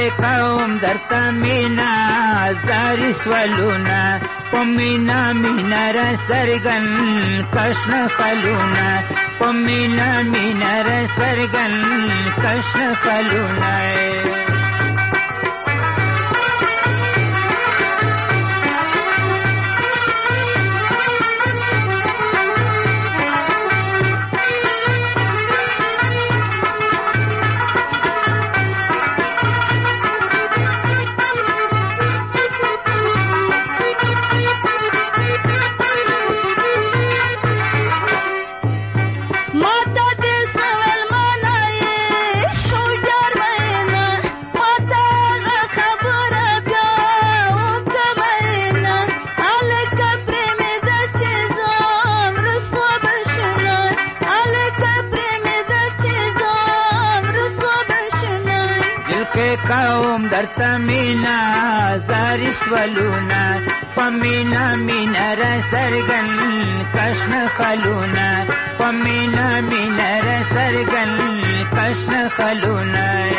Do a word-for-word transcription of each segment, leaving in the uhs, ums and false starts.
قوم درته مینا زاری سولونه په مینا مینا را سرګن کشن خلونه په مینا مینا را سرګن کشن خلونه قوم درته مینا زاری سولونه په مینا مینا را سرګن کشن خلونه په مینا مینا را سرګن کشن خلونه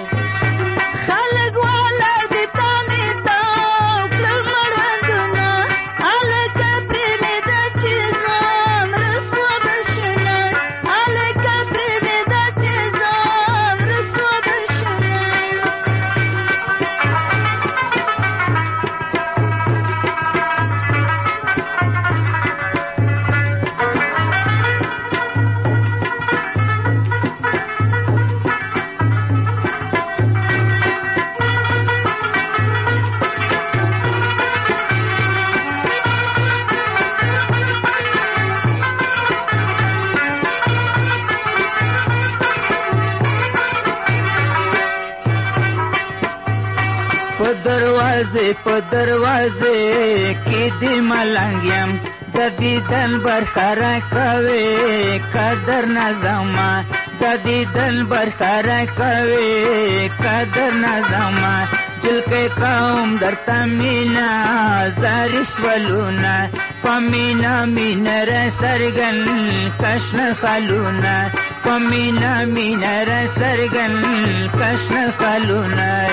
په دروازه په دروازه کې دې ملنګ یم د دیدن برخاره کوي قدر نظما د دیدن برخاره کوي قدر نظما جلکه قوم درته مینا زاری سولونه په مینا مینا را سرګن کشن خلونه په مینا مینا را سرګن کشن خلونه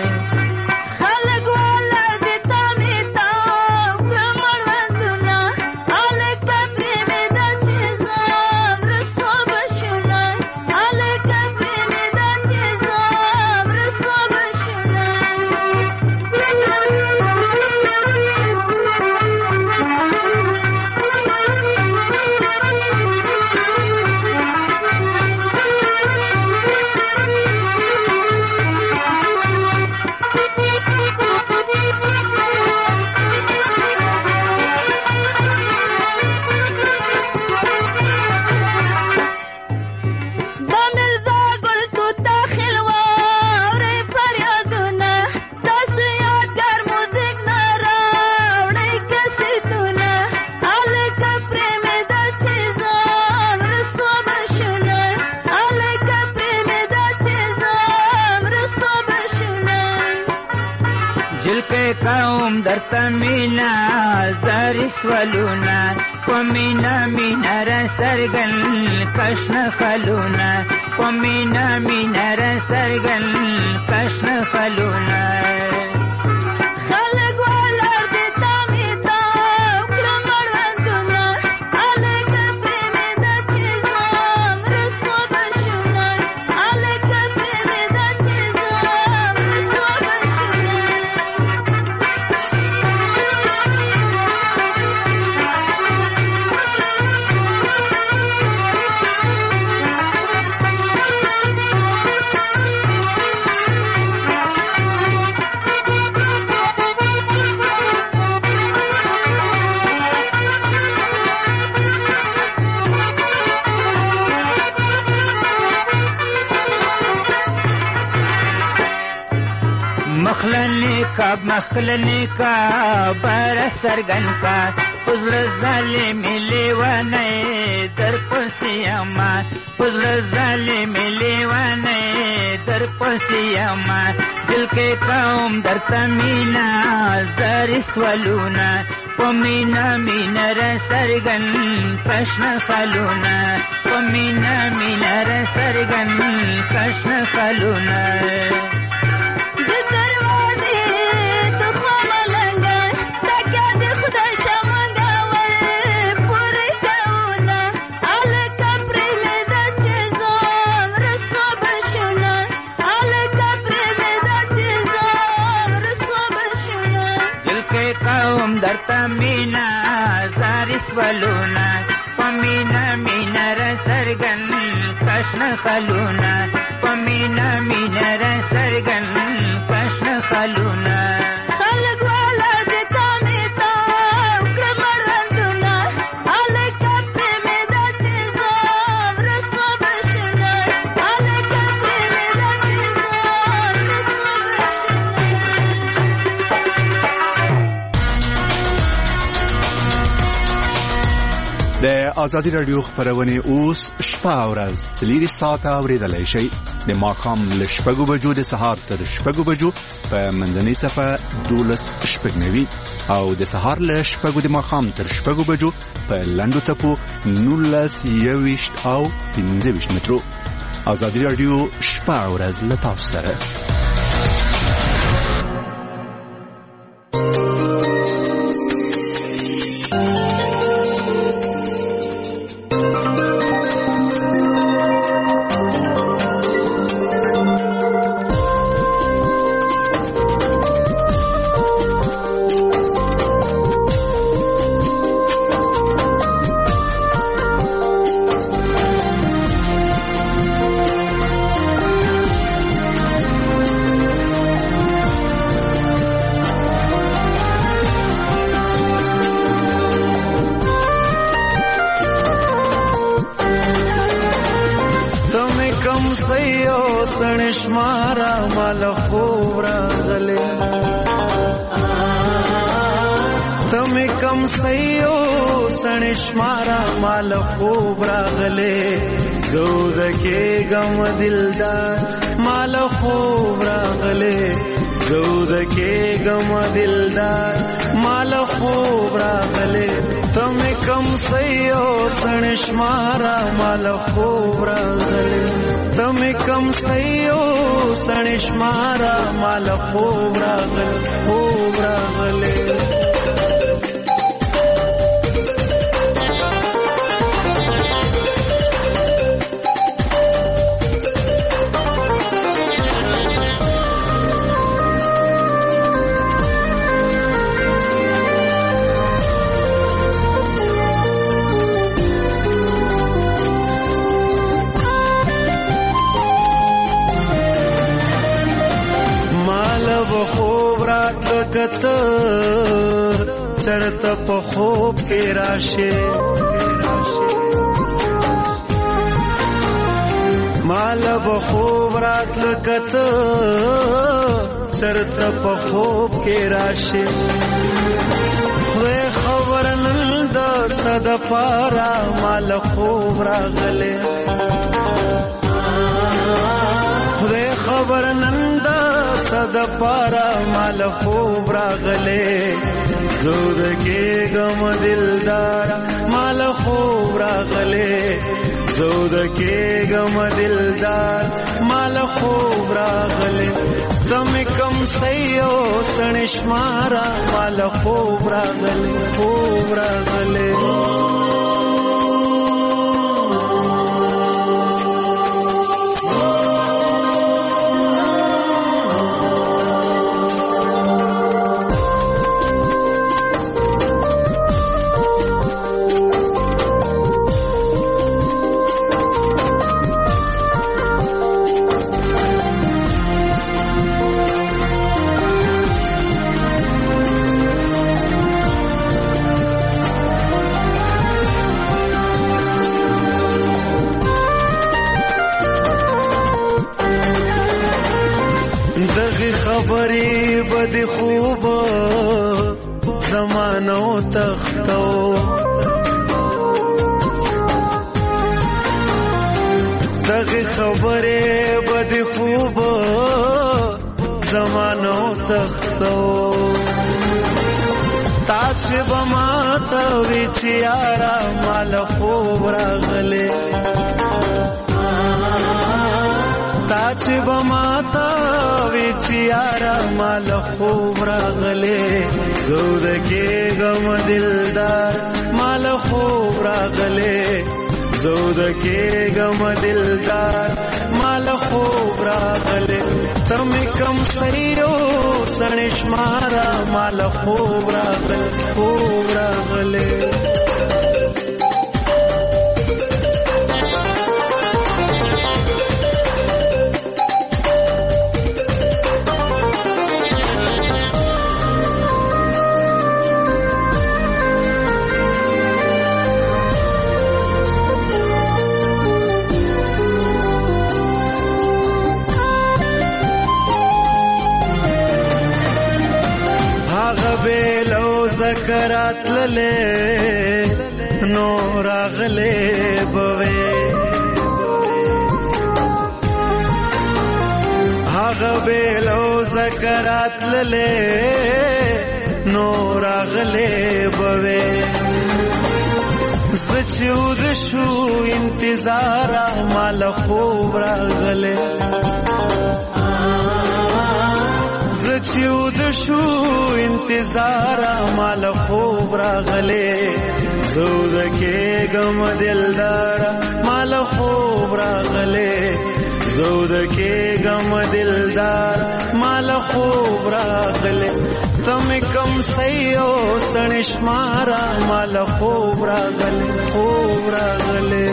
جلکه قوم درته مینا زاری سولونه په مینا مینا را سرګن کشن خلونه په مینا مینا را سرګن کشن خلونه مخلنی کاب مخلنی کا بر سرګن کا پزړ ظالم لیوانه در پسیما پزړ ظالم لیوانه در پسیما دل کې قوم درته مینا زری سولونه پمینا مینا را سرګن کشن خلونه پمینا مینا را سرګن کشن خلونه ولونه پمینا مینا را سرګن کشن خلونه پمینا مینا را سرګن کشن خلونه خلق والا دې تامې تا وکړه مړوندونه هلکتې مې دا چې زور رسوه بشنه هلکتې مې دا چې زور رسوه بشنه. د ازادي رادیو خبرونه اوس شپه او ورځ څلور ساعته اورېدلای شئ. د ماښام له شپږو بجو د سهار تر شپږو بجو په منځنۍ څپه دولس شپږ نوي او د سهار له شپږو د ماښام تر شپږو بجو په لنډو څپو نولس یوویشت او پنځه ویشت مترو. ازادي رادیو شپه او ورځ له تاسو سره. شمارا مال خوب راغلے تم کم سیو سن شمارا مال خوب راغلے زود کے غم دلدار مال خوب راغلے زود کے غم دلدار مال خوب راغلے تم کم سیو سن شمارا مال خوب راغلے تم کم سیو سن شمارا مال خوب راغل خوب راغلے کت چرت په خوب کې راشه مال به خوب رات کت چرت په خوب کې راشه خو خبر نن د صد پارا مال خوب راغله خو خبر نن صد پارا مال خوب راغلے زود کے غم دلدار مال خوب راغلے زود کے غم دلدار مال خوب راغلے تم کم سیو سن شمارا مال خوب راغلے خوب راغلے خبری بد خوب زمانو تختو دغه خبری بد خوب زمانو تختو تاچ بما توی چیارا مال خوب راغله تاچ بماتا ویچیارا مال خوب راغلے زود کے غم دلدار مال خوب راغلے زود کے غم دلدار مال خوب راغلے تم کم سیو سنش مارا مال خوب راغلے خوب راغلے زکرات للې نو راغلې بوي هغه بیلو زکرات للې نو راغلې بوي زچود شو انتظار مال خوب راغلې زچود شو انتظار مال خوب راغلې زود کې غم دلدار مال خوب راغلې زود کې غم دلدار مال خوب راغلې تم کم سيو سنشمارا مال خوب راغلې خوب راغلې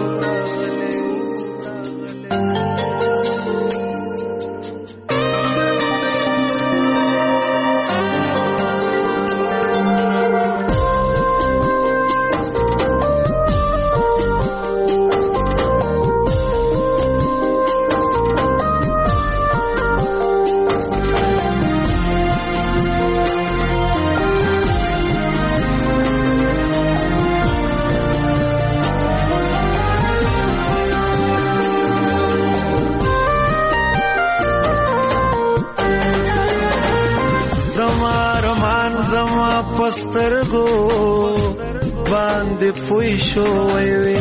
پسترګو باندې پوي شو وي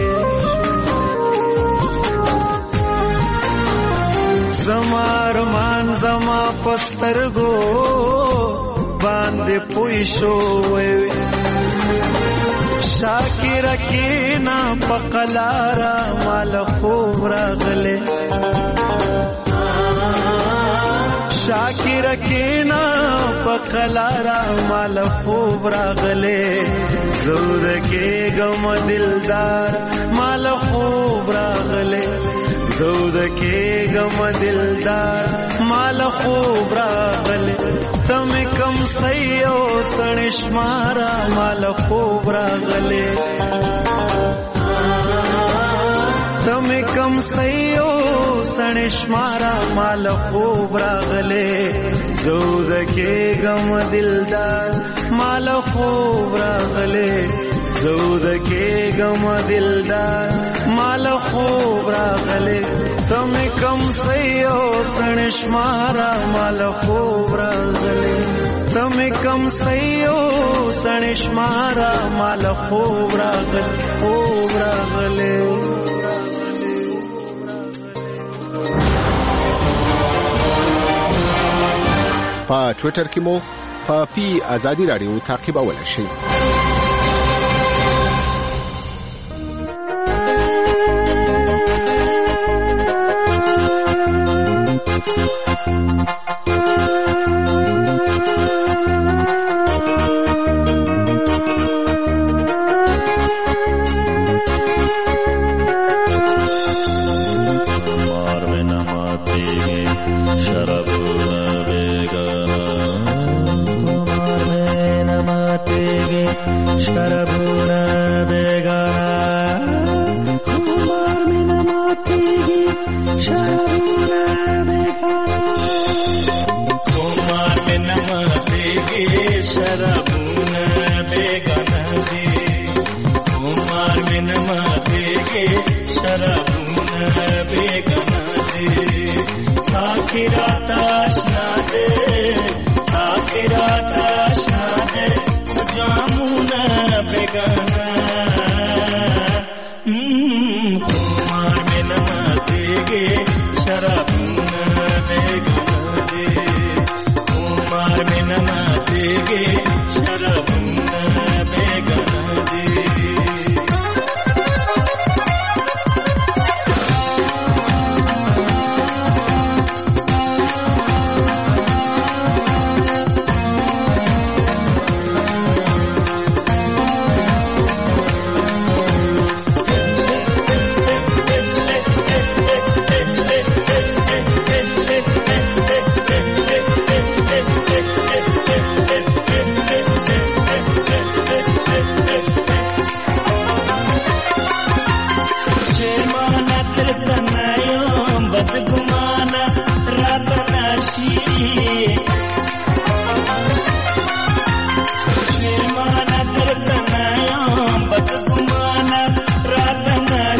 زمار مان زما پسترګو باندې پوي شو وي شاکر کینا پقلارا مال خوب راغله شاکر کینا پقلارا مال خوب راغلے زود کے غم دلدار مال خوب راغلے زود کے غم دلدار مال خوب راغلے تم کم سیو سنشمارا مال خوب راغلے تم کم سیو سنشمارا مال خوب راغلے زود کے غم دلدار مال خوب راغلے زود کے غم دلدار مال خوب راغلے تم کم سیو سنشمارا مال خوب راغلے تم کم سیو سنشمارا مال خوب راغلے خوب راغلے په ټوئیټر کې مو په پی ازادي رادیو تعقیبولای شئ.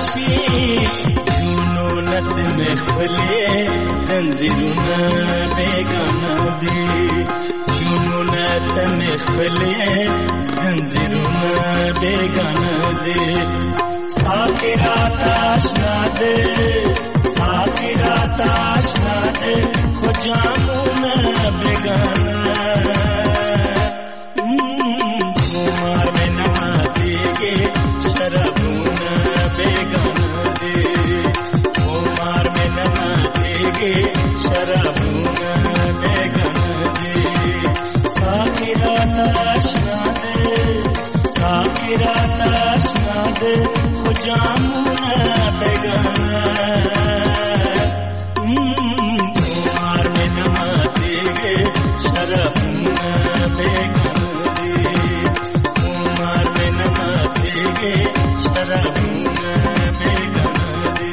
راشي جنونت مخبلي زنجیرونه بیگانه دی جنونت مخبلي زنجیرونه بیگانه دی ساقی رات آشنا دی ساقی رات آشنا دی خود جانونه بیگانه عمر میں نمازی کے شرابونه بیگانه دی عمر میں نمازی کے شرابونه بیگانه دی ساقی رات آشنا دی ساقی رات آشنا دی خود جانونه بیگانه عمر میں نمازی کے شرابونه بیگانه عمر میں نمازی کے شرابونه بیگانه دی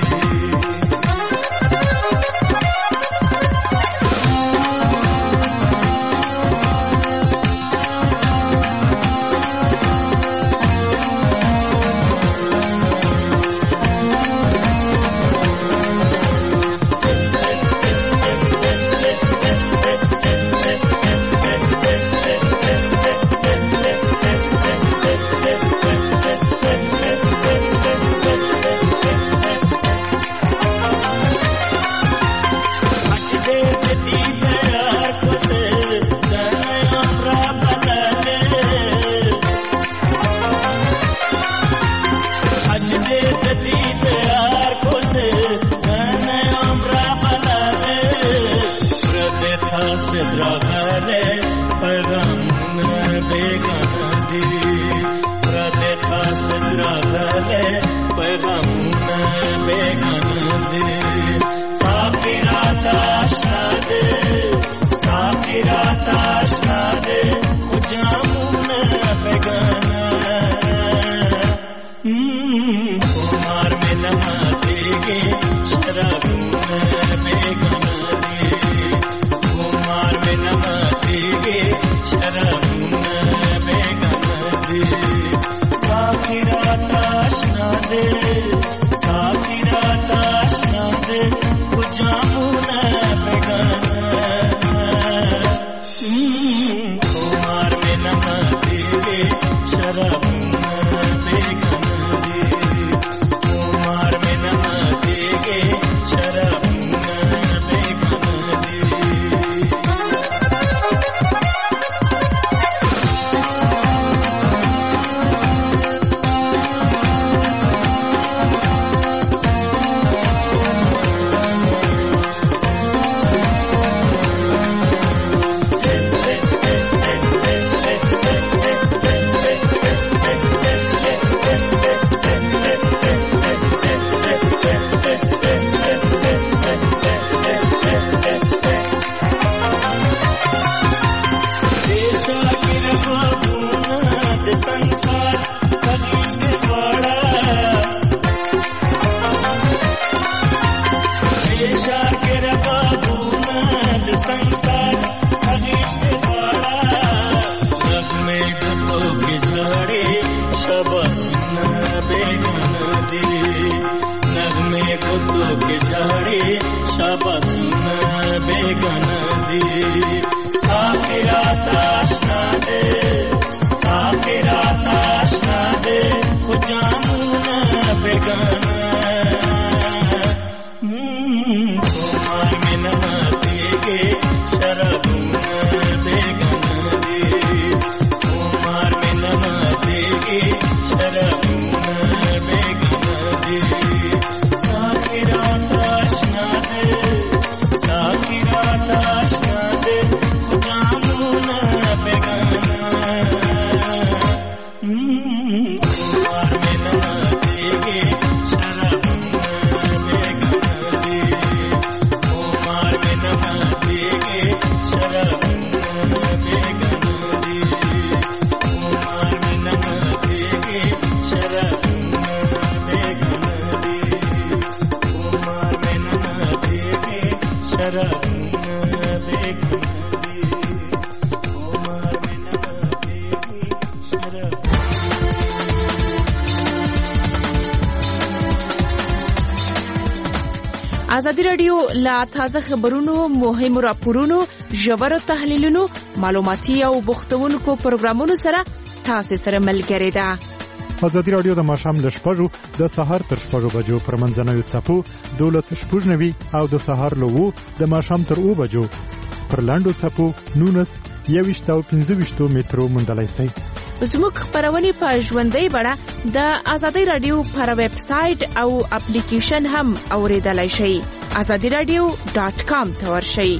ازادي رادیو لا تازه خبرونو، مهمو راپورونو، ژورو تحلیلونو، معلوماتي او بوختونکو پروګرامونو سره تاسو سره ملګری ده. ازادي رادیو د ماښام له شپږو د سهار تر شپږو بجو پر منځنوي څپو دولس شپږ نوي او د سهار له اوو د ماښام تر اوو بجو پر لاندو څپو نونس یویشت او پنځه ویشتو مترو موندلی سئ. زموږ خپرونې په ژوندۍ بڼه د ازادي رادیو پر ویب سایټ او اپلیکیشن هم اوریدلای شئ. ازادي رادیو ډاټ کام ته ورشئ.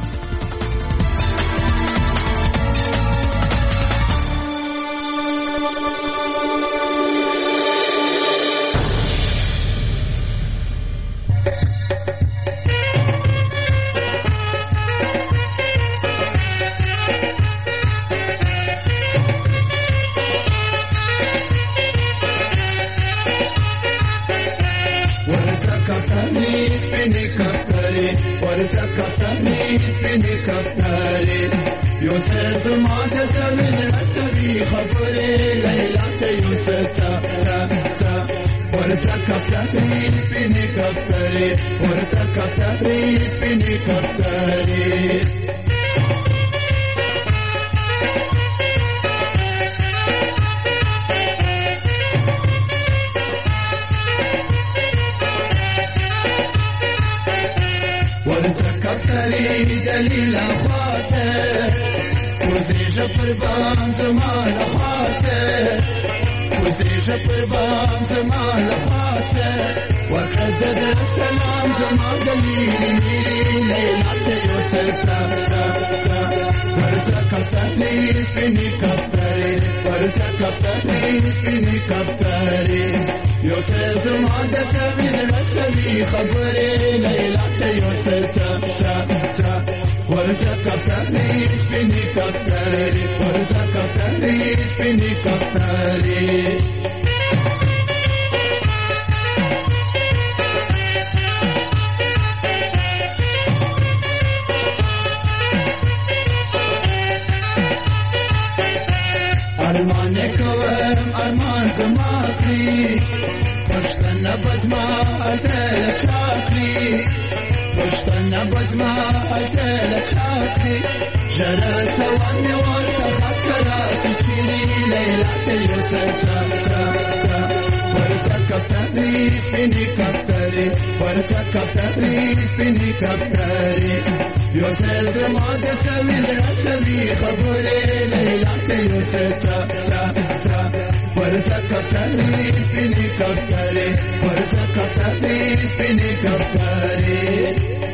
دلیل خاطر وزیج پر بام زمان خاطر وزیج پر بام زمان خاطر وقدد السلام زمان دلیل میری لیلات یوسف تا تا تا ورتكفتني اسبني كفتري ورتكفتني اسبني كفتري يوسف زمان من رسمي خبري ليلات يوسف تا تا تا ورتكفتني اسبني كفتري ورتكفتني اسبني كفتري أرمان كوام أرمان زماكي پشتن بدما أتلك شاكري پشتن بدما أتلك شاكري جرى سواني وارتخت راسي تشيري ليلة يوسف تا تا تا ورتكفتني اسبني كفتري ورتكفتني اسبني كفتري يوسف زمان دسمي درسمي خبري ليلة يوسف تا تا تا ورتكفتني اسبني كفتري ورتكفتني اسبني كفتري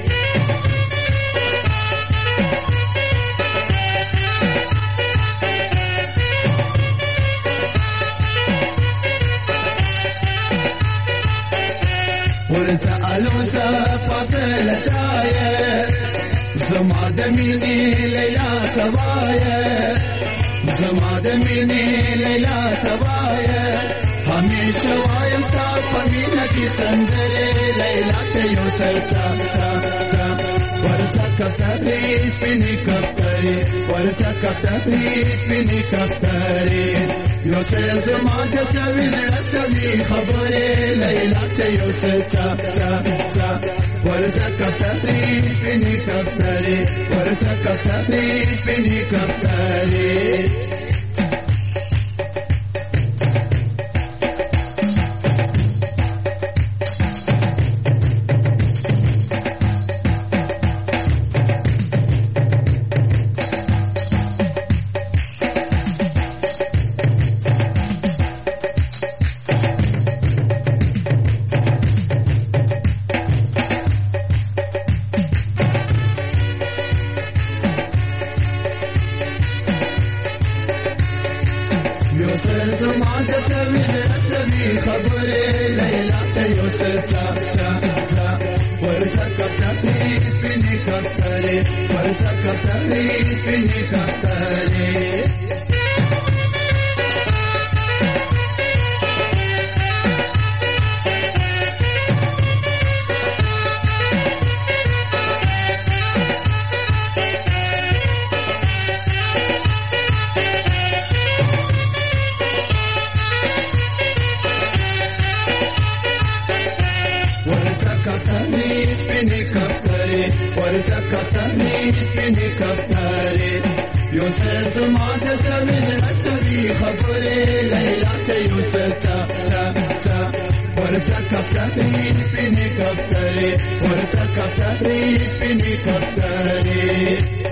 ورت ألوسا فاصلة شاية زماد مني ليلى تباية زماد مني ليلى تباية هميشه وايم تفهمينك سندري ليلى يوسف تا تا تا ورتكفتني اسبني كفتري ورتكفتني اسبني كفتري يوسف زمان تسوي درسمي خبري ليلة يوسف تا تا تا ورتكفتني اسبني كفتري ورتكفتني اسبني كفتري کفتری سپینې کفترې ورته کفترې سپینې کفترې یو څه زما د زړه رسوي خبرې لیلا ته یو څه تا تا تا ورته کفتری سپینې کفترې ورته کفترې سپینې کفترې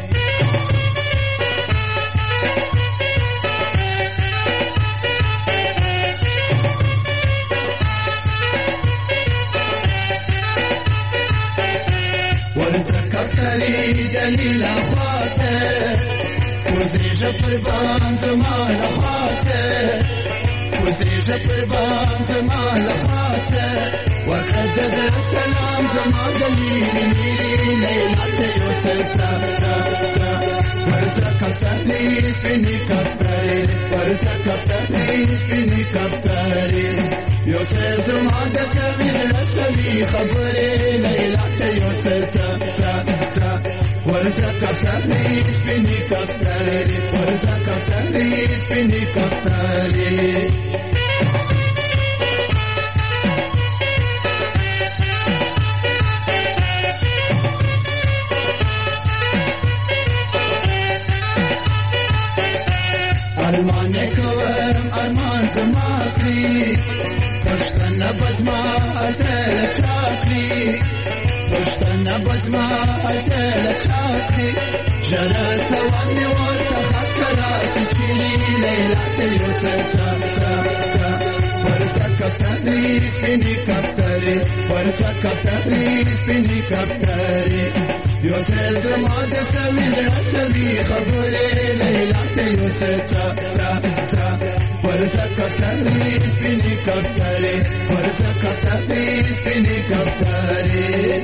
دلیل خاطر وزیج قربان زمان خاطر وزیج قربان زمان خاطر وقد زر سلام زمان دلیل میری لیلات یوسف تا تا تا ورزا کفتری سپینی کفتری ورزا کفتری سپینی کفتری یوسف زمان دکوی رسوی خبری لیلات یوسف تا تا تا ورزا کفتری سپینی کفتری ورزا کفتری سپینی کفتری ارمان کوم ارمان زما کړی پښتنه بدما اتل چاکلی پښتنه بدما اتل چاکلی جرات ونی ورته خطرا چچلی لیلا ته یوسف تا تا تا ورته کفتری سپینې کفترې ورته کفتری سپینې کفترې یوسف زما د سوي رسوي خبرې لیلا ته یوسف تا تا تا ورته کفتری سپینې کفترې ورته کفتری سپینې کفترې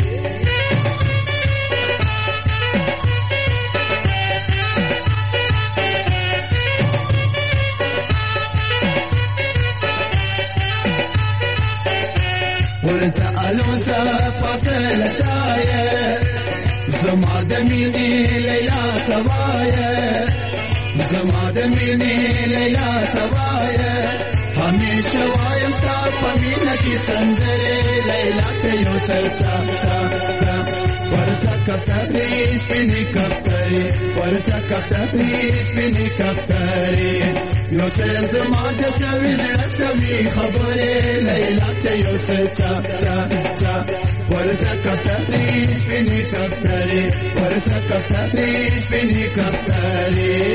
ورته الوزه پاتل چایه زما د مینې لیلا توایه زما د مینې لیلا توایه همیشه وایم ستا په مینه کې سندرې لیلا ته یو څه تا تا تا ورته کفترې سپینې کفترې ورته کفترې سپینې کفترې یو څه زما د سوي زړه سوي خبرې لیلا ته یو څه تا تا تا ورته کفترې سپینې کفترې ورته کفترې سپینې کفترې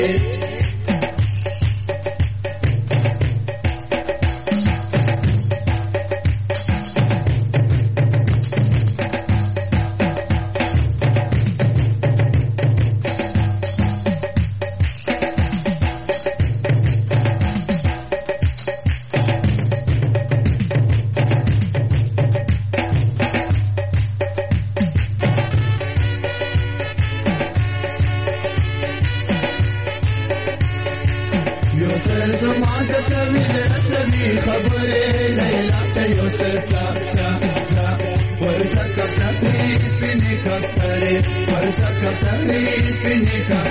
ورزا کفتری سپینې کفترې